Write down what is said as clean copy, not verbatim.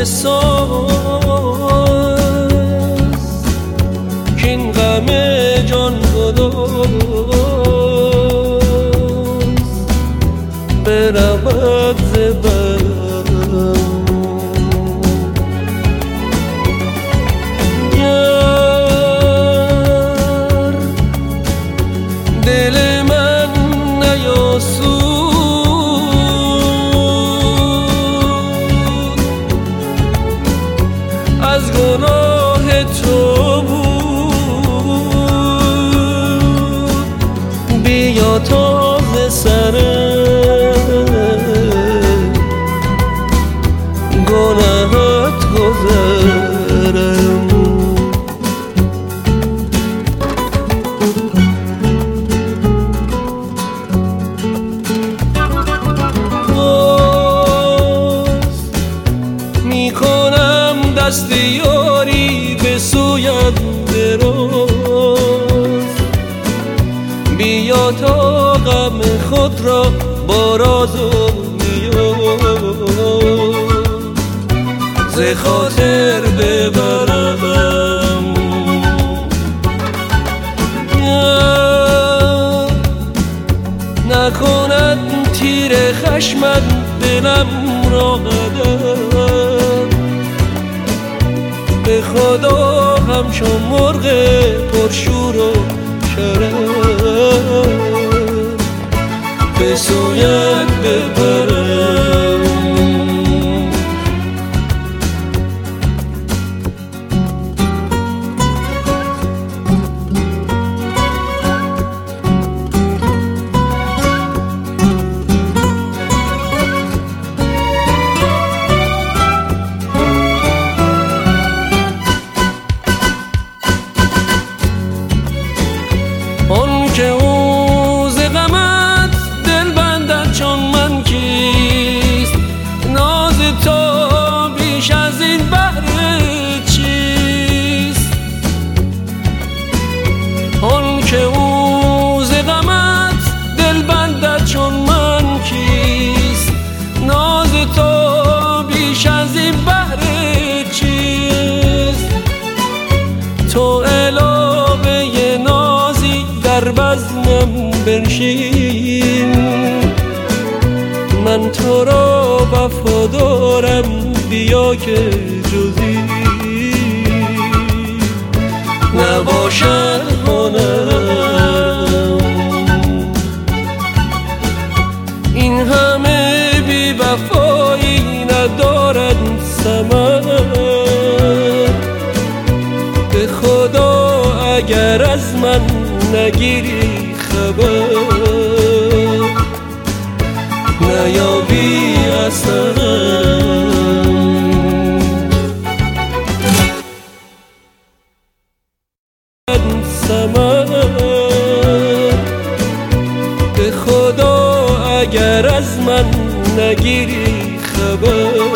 بساز که این غم جان گداز برود ز برم. گر دل من نیاسود از گناه تو بود، بیا تا ز سر گناهت گذرم. میکنم دست یاری به سویت دراز، بیا تا غم خود را با راز و نیاز ز خاطر ببرم. نکند تیر خشمت دلم را قدم، به خدا همچون مرغ پرشور و شرم به سویت ببرم. آن که او ز غمت دل بندد چون من کیست، ناز تو بیش از این بهر چیست. آن که او ز غمت دل بندد چون من کیست، ناز تو بیش از این بهر چیست. تو علاوه نازی در بزمم بنشین، من تو را وفادارم، بیا که جزی نباشد هنرم. این همه بی وفایی ندارد ثمر، به خدا اگر از من نگیری خبر نیابی اثرم. به خدا اگر از من نگیری خبر